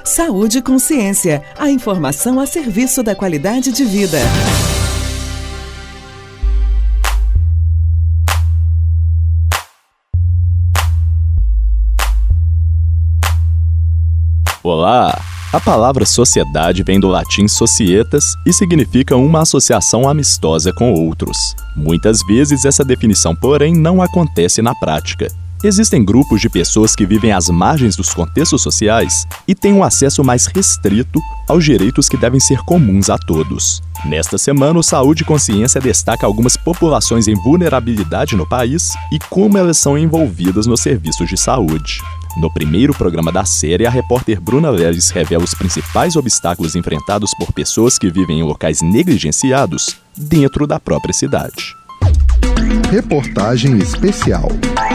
Saúde e Consciência, a informação a serviço da qualidade de vida. Olá! A palavra sociedade vem do latim societas e significa uma associação amistosa com outros. Muitas vezes essa definição, porém, não acontece na prática. Existem grupos de pessoas que vivem às margens dos contextos sociais e têm um acesso mais restrito aos direitos que devem ser comuns a todos. Nesta semana, o Saúde e Consciência destaca algumas populações em vulnerabilidade no país e como elas são envolvidas nos serviços de saúde. No primeiro programa da série, a repórter Bruna Leles revela os principais obstáculos enfrentados por pessoas que vivem em locais negligenciados dentro da própria cidade. Reportagem especial.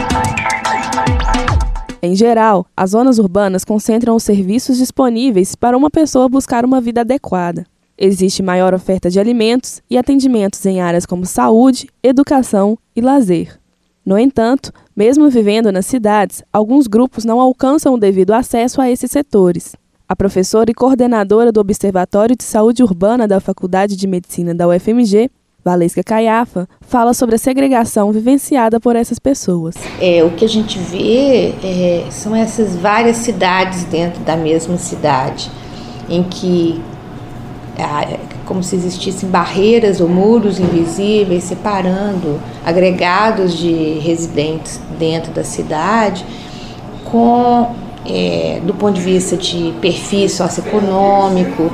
Em geral, as zonas urbanas concentram os serviços disponíveis para uma pessoa buscar uma vida adequada. Existe maior oferta de alimentos e atendimentos em áreas como saúde, educação e lazer. No entanto, mesmo vivendo nas cidades, alguns grupos não alcançam o devido acesso a esses setores. A professora e coordenadora do Observatório de Saúde Urbana da Faculdade de Medicina da UFMG, Valesca Caiafa, fala sobre a segregação vivenciada por essas pessoas. O que a gente vê são essas várias cidades dentro da mesma cidade, em que como se existissem barreiras ou muros invisíveis separando agregados de residentes dentro da cidade, do ponto de vista de perfil socioeconômico,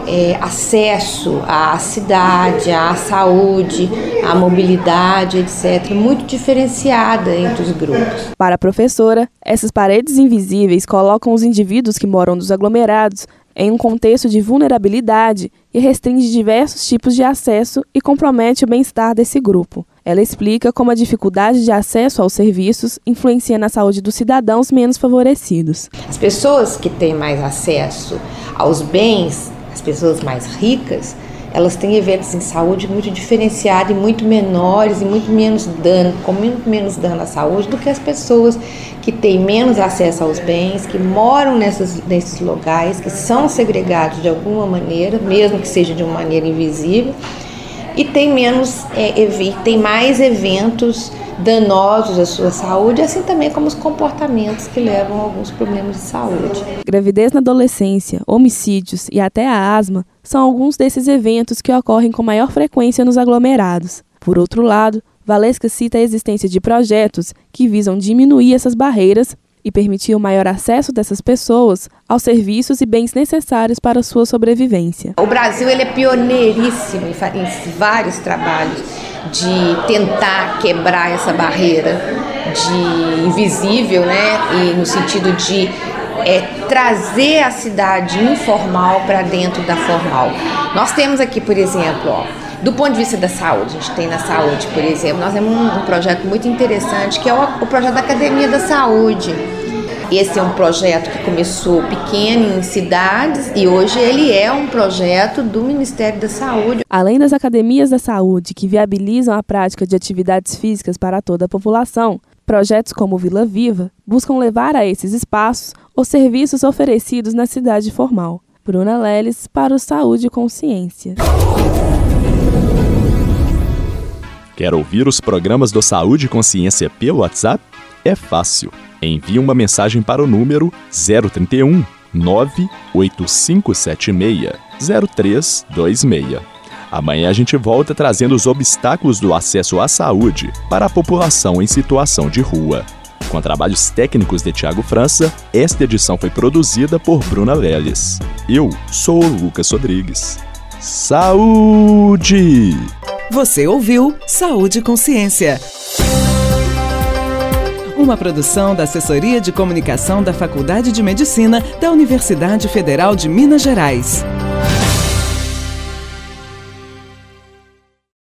acesso à cidade, à saúde, à mobilidade, etc., muito diferenciada entre os grupos. Para a professora, essas paredes invisíveis colocam os indivíduos que moram nos aglomerados em um contexto de vulnerabilidade e restringe diversos tipos de acesso e compromete o bem-estar desse grupo. Ela explica como a dificuldade de acesso aos serviços influencia na saúde dos cidadãos menos favorecidos. As pessoas que têm mais acesso aos bens, as pessoas mais ricas, elas têm eventos em saúde muito diferenciados e muito menores e muito menos dano à saúde do que as pessoas que têm menos acesso aos bens, que moram nesses locais, que são segregados de alguma maneira, mesmo que seja de uma maneira invisível, e tem mais eventos danosos à sua saúde, assim também como os comportamentos que levam a alguns problemas de saúde. Gravidez na adolescência, homicídios e até a asma são alguns desses eventos que ocorrem com maior frequência nos aglomerados. Por outro lado, Valesca cita a existência de projetos que visam diminuir essas barreiras e permitir o maior acesso dessas pessoas aos serviços e bens necessários para a sua sobrevivência. O Brasil é pioneiríssimo em vários trabalhos de tentar quebrar essa barreira de invisível, e no sentido de trazer a cidade informal para dentro da formal. Nós temos aqui, por exemplo, do ponto de vista da saúde, a gente tem na saúde, por exemplo, nós temos um projeto muito interessante que é o projeto da Academia da Saúde. Esse é um projeto que começou pequeno em cidades e hoje ele é um projeto do Ministério da Saúde. Além das academias da saúde que viabilizam a prática de atividades físicas para toda a população, projetos como Vila Viva buscam levar a esses espaços os serviços oferecidos na cidade formal. Bruna Leles para o Saúde e Consciência. Quer ouvir os programas do Saúde e Consciência pelo WhatsApp? É fácil. Envie uma mensagem para o número 031 98576 0326. Amanhã a gente volta trazendo os obstáculos do acesso à saúde para a população em situação de rua. Com trabalhos técnicos de Tiago França, esta edição foi produzida por Bruna Leles. Eu sou o Lucas Rodrigues. Saúde! Você ouviu Saúde e Consciência. Uma produção da Assessoria de Comunicação da Faculdade de Medicina da Universidade Federal de Minas Gerais.